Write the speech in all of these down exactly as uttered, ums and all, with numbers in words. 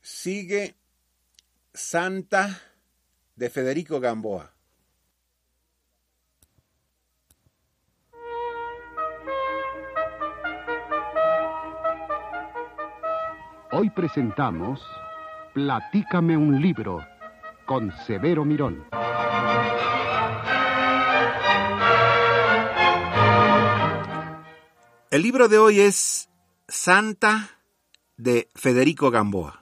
Sigue Santa de Federico Gamboa. Hoy presentamos Platícame un libro con Severo Mirón. El libro de hoy es Santa de Federico Gamboa.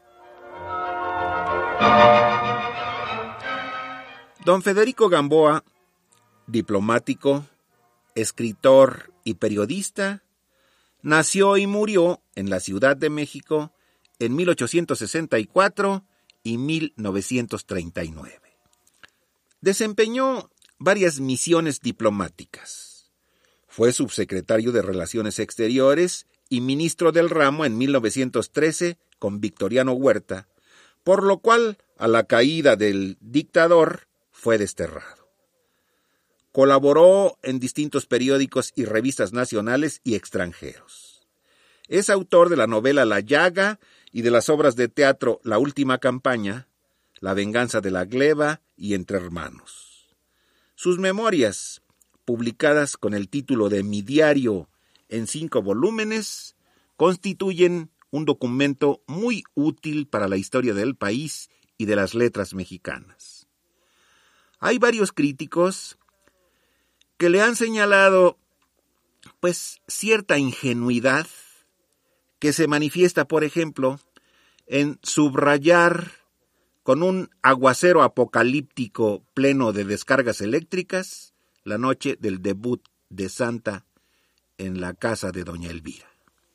Don Federico Gamboa, diplomático, escritor y periodista, nació y murió en la Ciudad de México en mil ochocientos sesenta y cuatro y mil novecientos treinta y nueve. Desempeñó varias misiones diplomáticas. Fue subsecretario de Relaciones Exteriores y ministro del ramo en mil novecientos trece con Victoriano Huerta, por lo cual, a la caída del dictador, fue desterrado. Colaboró en distintos periódicos y revistas nacionales y extranjeros. Es autor de la novela La Llaga y de las obras de teatro La Última Campaña, La Venganza de la Gleba y Entre Hermanos. Sus memorias, publicadas con el título de Mi Diario en cinco volúmenes, constituyen un documento muy útil para la historia del país y de las letras mexicanas. Hay varios críticos que le han señalado, pues, cierta ingenuidad que se manifiesta, por ejemplo, en subrayar con un aguacero apocalíptico pleno de descargas eléctricas la noche del debut de Santa en la casa de doña Elvira.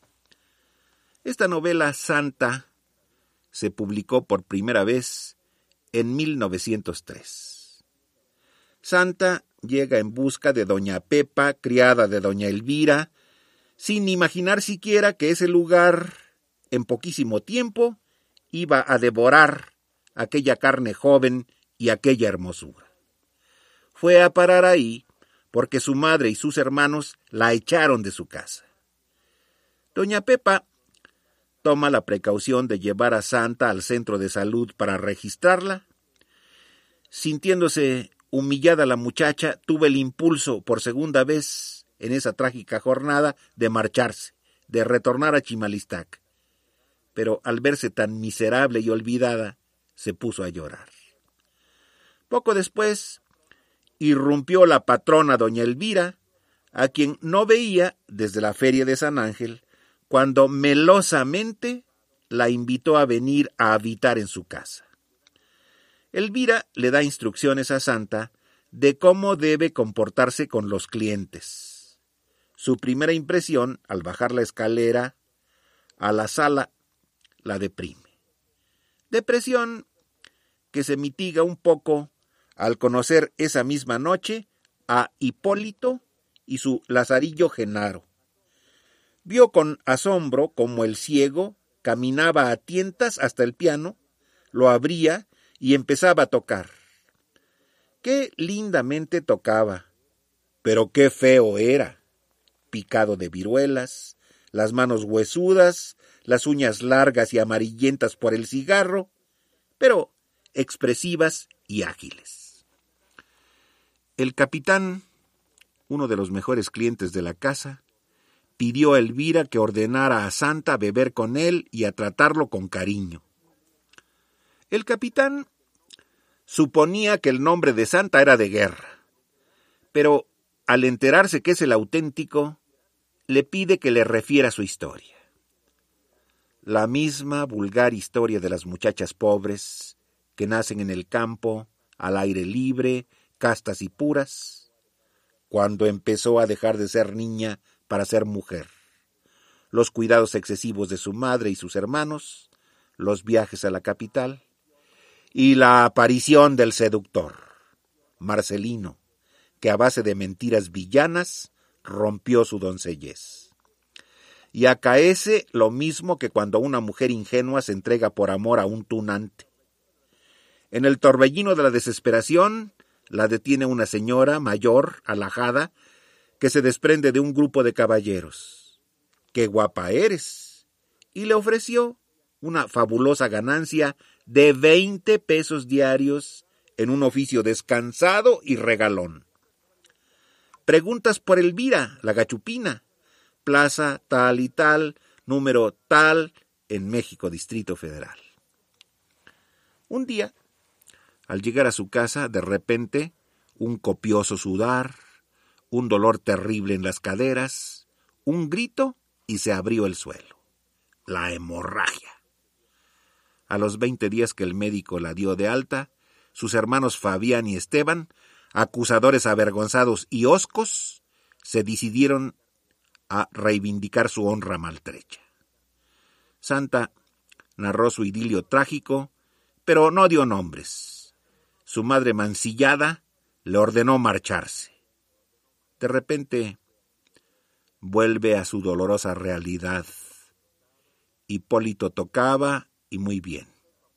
Esta novela Santa se publicó por primera vez en mil novecientos tres. Santa llega en busca de doña Pepa, criada de doña Elvira, sin imaginar siquiera que ese lugar, en poquísimo tiempo, iba a devorar aquella carne joven y aquella hermosura. Fue a parar ahí porque su madre y sus hermanos la echaron de su casa. Doña Pepa toma la precaución de llevar a Santa al centro de salud para registrarla. Sintiéndose humillada la muchacha, tuvo el impulso por segunda vez en esa trágica jornada de marcharse, de retornar a Chimalistac. Pero al verse tan miserable y olvidada, se puso a llorar. Poco después, irrumpió la patrona doña Elvira, a quien no veía desde la feria de San Ángel, cuando melosamente la invitó a venir a habitar en su casa. Elvira le da instrucciones a Santa de cómo debe comportarse con los clientes. Su primera impresión, al bajar la escalera a la sala, la deprime. Depresión que se mitiga un poco al conocer esa misma noche a Hipólito y su Lazarillo Genaro. Vio con asombro cómo el ciego caminaba a tientas hasta el piano, lo abría y empezaba a tocar. Qué lindamente tocaba, pero qué feo era, picado de viruelas, las manos huesudas, las uñas largas y amarillentas por el cigarro, pero expresivas y ágiles. El capitán, uno de los mejores clientes de la casa, pidió a Elvira que ordenara a Santa a beber con él y a tratarlo con cariño. El capitán suponía que el nombre de Santa era de Guerra, pero al enterarse que es el auténtico, le pide que le refiera su historia. La misma vulgar historia de las muchachas pobres que nacen en el campo, al aire libre, castas y puras, cuando empezó a dejar de ser niña para ser mujer, los cuidados excesivos de su madre y sus hermanos, los viajes a la capital y la aparición del seductor, Marcelino, que a base de mentiras villanas rompió su doncellez. Y acaece lo mismo que cuando una mujer ingenua se entrega por amor a un tunante. En el torbellino de la desesperación, la detiene una señora mayor, alhajada, que se desprende de un grupo de caballeros. ¡Qué guapa eres! Y le ofreció una fabulosa ganancia de veinte pesos diarios en un oficio descansado y regalón. Preguntas por Elvira, la gachupina, plaza tal y tal, número tal, en México, Distrito Federal. Un día, al llegar a su casa, de repente, un copioso sudar, un dolor terrible en las caderas, un grito y se abrió el suelo. La hemorragia. A los veinte días que el médico la dio de alta, sus hermanos Fabián y Esteban, acusadores avergonzados y hoscos, se decidieron a reivindicar su honra maltrecha. Santa narró su idilio trágico, pero no dio nombres. Su madre mancillada le ordenó marcharse. De repente, vuelve a su dolorosa realidad. Hipólito tocaba y muy bien.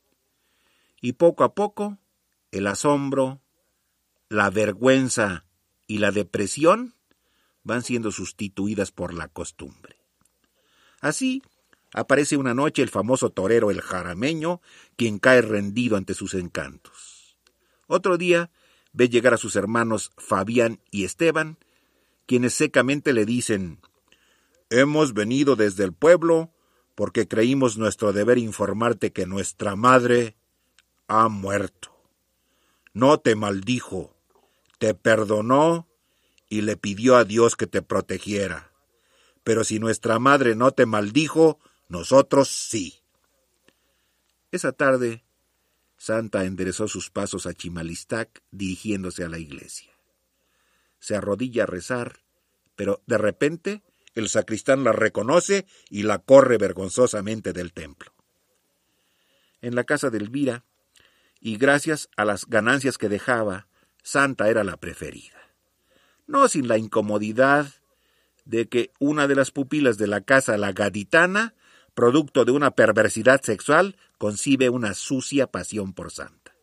Y poco a poco, el asombro, la vergüenza y la depresión van siendo sustituidas por la costumbre. Así, aparece una noche el famoso torero El Jarameño, quien cae rendido ante sus encantos. Otro día, ve llegar a sus hermanos Fabián y Esteban, quienes secamente le dicen: «Hemos venido desde el pueblo porque creímos nuestro deber informarte que nuestra madre ha muerto. No te maldijo, te perdonó y le pidió a Dios que te protegiera. Pero si nuestra madre no te maldijo, nosotros sí». Esa tarde, Santa enderezó sus pasos a Chimalistac dirigiéndose a la iglesia. Se arrodilla a rezar, pero de repente el sacristán la reconoce y la corre vergonzosamente del templo. En la casa de Elvira, y gracias a las ganancias que dejaba, Santa era la preferida. No sin la incomodidad de que una de las pupilas de la casa, la gaditana, producto de una perversidad sexual, concibe una sucia pasión por Santa.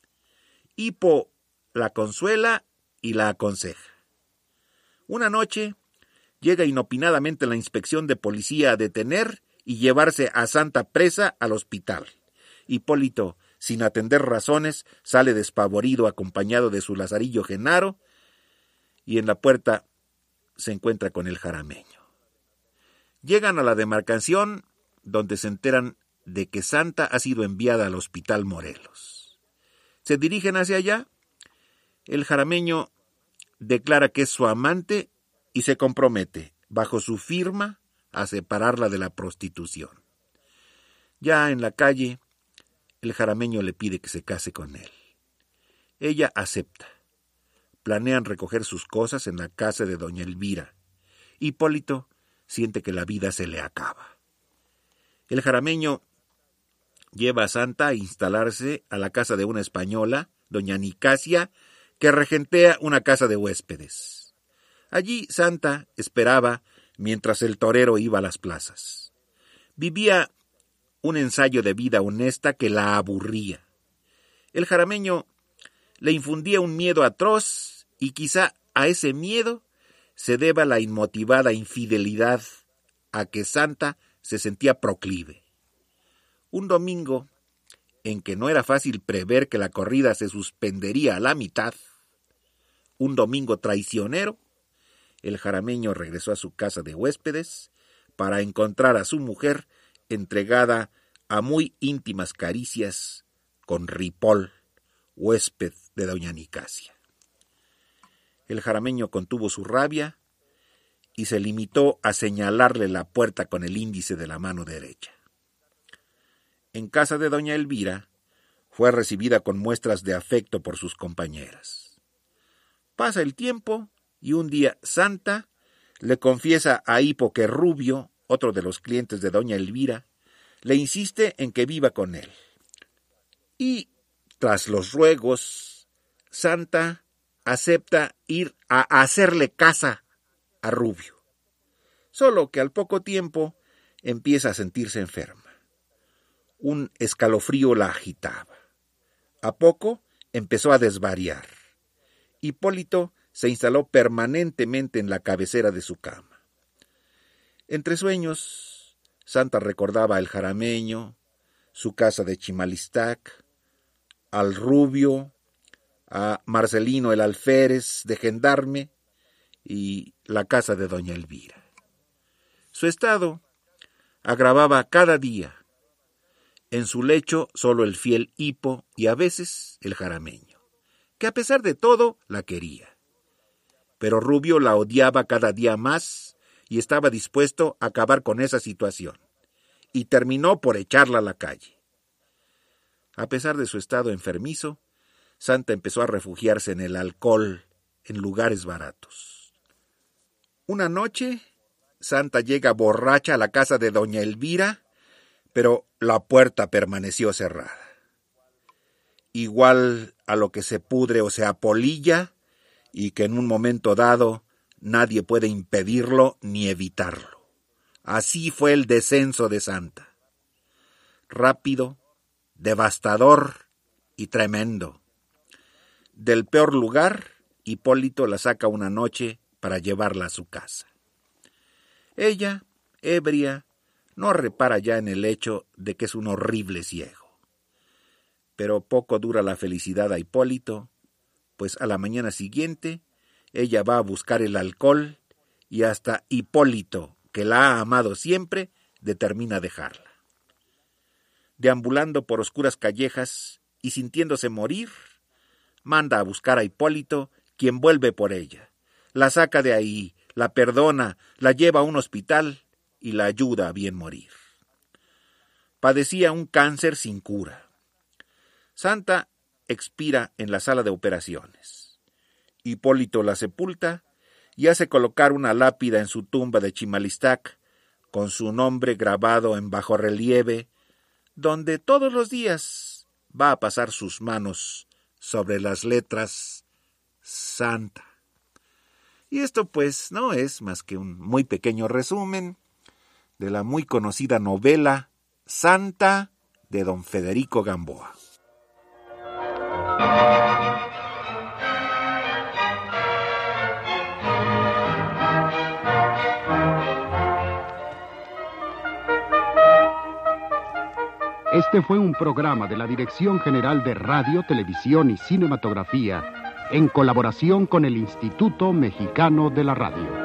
Hipo la consuela y la aconseja. Una noche llega inopinadamente la inspección de policía a detener y llevarse a Santa presa al hospital. Hipólito, sin atender razones, sale despavorido acompañado de su lazarillo Genaro, y en la puerta se encuentra con el Jarameño. Llegan a la demarcación, donde se enteran de que Santa ha sido enviada al Hospital Morelos. Se dirigen hacia allá. El Jarameño declara que es su amante y se compromete, bajo su firma, a separarla de la prostitución. Ya en la calle, el Jarameño le pide que se case con él. Ella acepta. Planean recoger sus cosas en la casa de doña Elvira. Hipólito siente que la vida se le acaba. El Jarameño lleva a Santa a instalarse a la casa de una española, doña Nicasia, que regentea una casa de huéspedes. Allí Santa esperaba mientras el torero iba a las plazas. Vivía un ensayo de vida honesta que la aburría. El Jarameño le infundía un miedo atroz y quizá a ese miedo se deba la inmotivada infidelidad a que Santa se sentía proclive. Un domingo, en que no era fácil prever que la corrida se suspendería a la mitad, un domingo traicionero, el Jarameño regresó a su casa de huéspedes para encontrar a su mujer entregada a muy íntimas caricias con Ripoll, huésped de doña Nicasia. El Jarameño contuvo su rabia y se limitó a señalarle la puerta con el índice de la mano derecha. En casa de doña Elvira, fue recibida con muestras de afecto por sus compañeras. Pasa el tiempo y un día Santa le confiesa a Hipo que Rubio, otro de los clientes de doña Elvira, le insiste en que viva con él. Y, tras los ruegos, Santa acepta ir a hacerle casa a Rubio. Solo que al poco tiempo empieza a sentirse enferma. Un escalofrío la agitaba. A poco empezó a desvariar. Hipólito se instaló permanentemente en la cabecera de su cama. Entre sueños, Santa recordaba al Jarameño, su casa de Chimalistac, al Rubio, a Marcelino el alférez de gendarme y la casa de doña Elvira. Su estado agravaba cada día. En su lecho solo el fiel hipo y a veces el jarameño, que a pesar de todo la quería. Pero Rubio la odiaba cada día más y estaba dispuesto a acabar con esa situación, y terminó por echarla a la calle. A pesar de su estado enfermizo, Santa empezó a refugiarse en el alcohol, en lugares baratos. Una noche, Santa llega borracha a la casa de doña Elvira, pero la puerta permaneció cerrada. Igual a lo que se pudre o se apolilla, y que en un momento dado nadie puede impedirlo ni evitarlo. Así fue el descenso de Santa. Rápido, devastador y tremendo. Del peor lugar, Hipólito la saca una noche para llevarla a su casa. Ella, ebria, no repara ya en el hecho de que es un horrible ciego. Pero poco dura la felicidad a Hipólito, pues a la mañana siguiente ella va a buscar el alcohol y hasta Hipólito, que la ha amado siempre, determina dejarla. Deambulando por oscuras callejas y sintiéndose morir, manda a buscar a Hipólito, quien vuelve por ella, la saca de ahí, la perdona, la lleva a un hospital y la ayuda a bien morir. Padecía un cáncer sin cura. Santa expira en la sala de operaciones. Hipólito la sepulta y hace colocar una lápida en su tumba de Chimalistac con su nombre grabado en bajorrelieve, donde todos los días va a pasar sus manos sobre las letras Santa. Y esto pues no es más que un muy pequeño resumen de la muy conocida novela Santa de don Federico Gamboa. Este fue un programa de la Dirección General de Radio, Televisión y Cinematografía en colaboración con el Instituto Mexicano de la Radio.